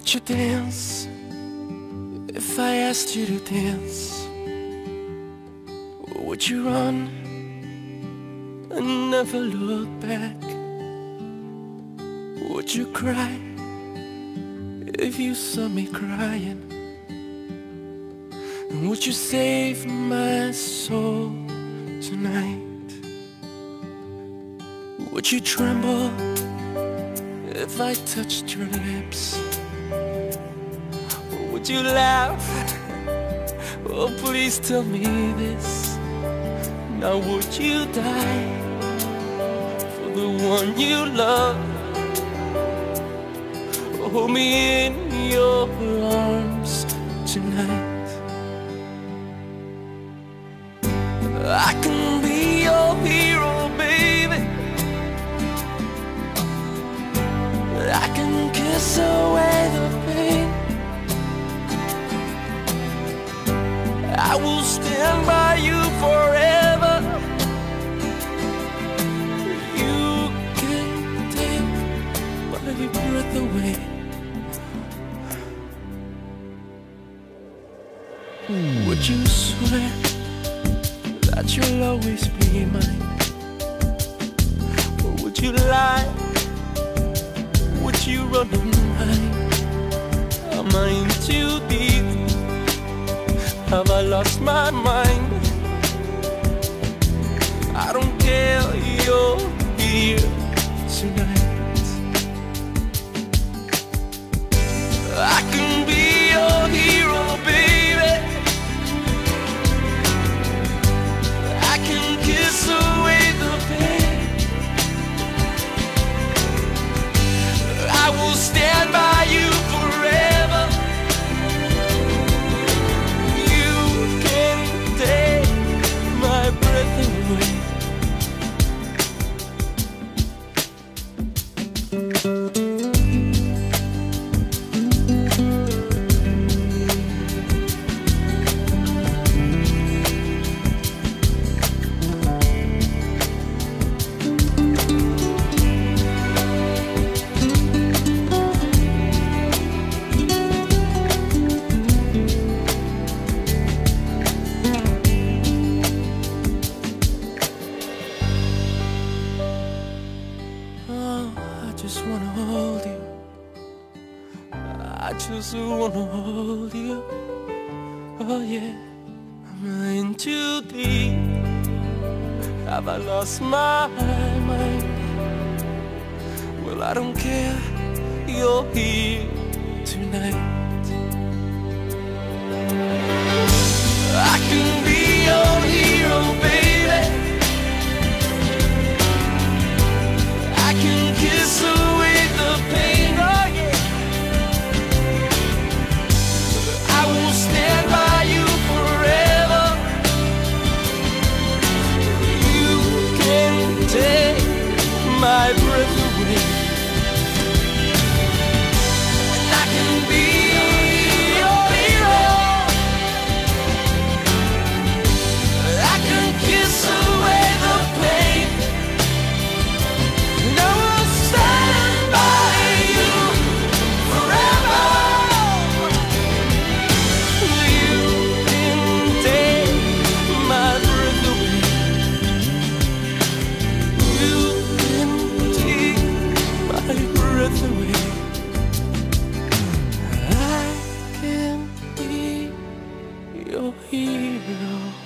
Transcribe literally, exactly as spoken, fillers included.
Would you dance if I asked you to dance? Would you run and never look back? Would you cry if you saw me crying? And would you save my soul tonight? Would you tremble if I touched your lips? Or would you laugh? Oh, please tell me this. Now would you die for the one you love? Hold me in your arms tonight. I can be your hero, baby. I can kiss away the pain. I will stand by you forever. You can take my breath away. Would you swear that you'll always be mine? Or would you lie? Would you run and hide? Am I in too deep? Have I lost my mind? I don't care, you're here tonight. I can be your hero, baby. I can kiss away the pain. I will stand by you forever. You can take my breath away. I just wanna hold you. I just wanna hold you. Oh yeah, I'm in too deep. Have I lost my mind? Well, I don't care, you're here tonight. I can be your hero, baby. I can kiss away the pain, oh yeah. I will stand by you forever. You can take my breath away. And I can be your hero. I can kiss away the pain. And I will stand by you forever. You can take my breath away. You can take my breath away. I can be your hero.